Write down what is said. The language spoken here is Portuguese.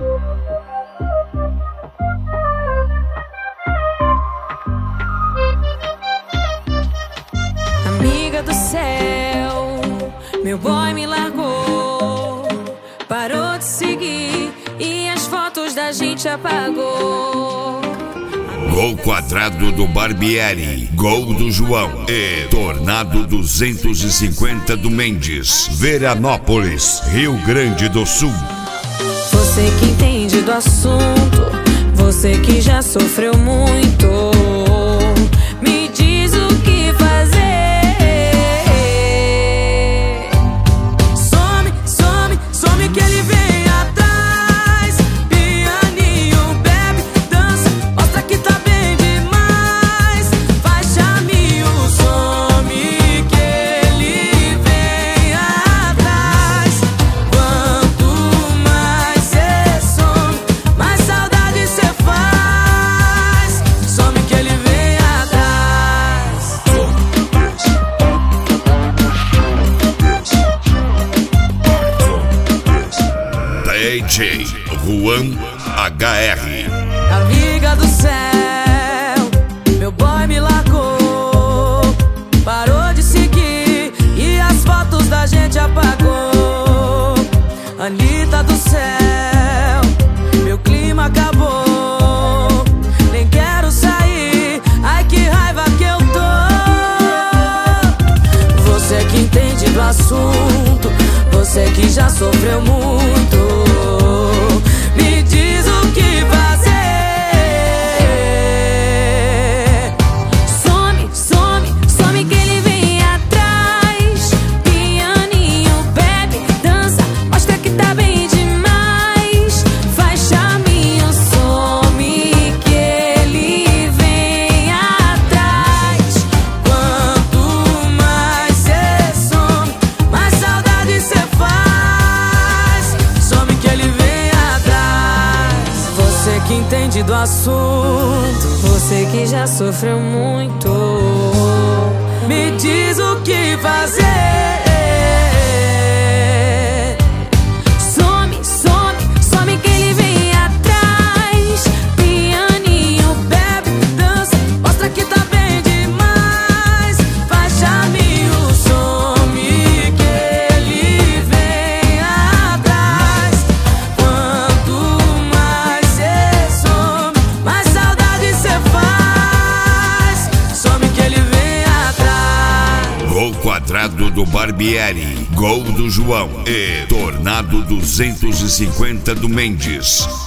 Amiga do céu, meu boy me largou, parou de seguir e as fotos da gente apagou. Gol quadrado do Barbieri, gol do João e Tornado 250 do Mendes, Veranópolis, Rio Grande do Sul. Você que entende do assunto, você que já sofreu muito, me diz o que fazer. Some, some, some que ele vem atrás. Pianinho, bebe, dança, mostra que tá bem demais. Faz chaminho, some que ele vem atrás. Quanto mais cê some, mais saudade cê faz. Some que ele vem atrás. DJ Juan HR. Amiga do céu, meu boy me largou, parou de seguir e as fotos da gente apagou. Anitta do céu, meu clima acabou, nem quero sair, ai que raiva que eu tô. Você que entende do assunto, você que já sofreu muito, me diz o que fazer. Some, some, some que ele vem atrás. Pianinho, bebe, dança, mostra que tá bem demais. Faz chaminho, some que ele vem atrás. Quanto mais cê some, mais saudade cê faz. Some que ele vem atrás. Você que entende do assunto, você que já sofreu muito, me diz o que fazer. Some, some, some que ele vem atrás. Pianinho, bebe, dança, mostra que tá bem demais. Faz chaminho, some que ele vem atrás. Quanto mais cê some, mais saudade cê faz. Some que ele vem atrás. Gol quadrado do Barbieri, gol do João e Tornado 250 do Mendes,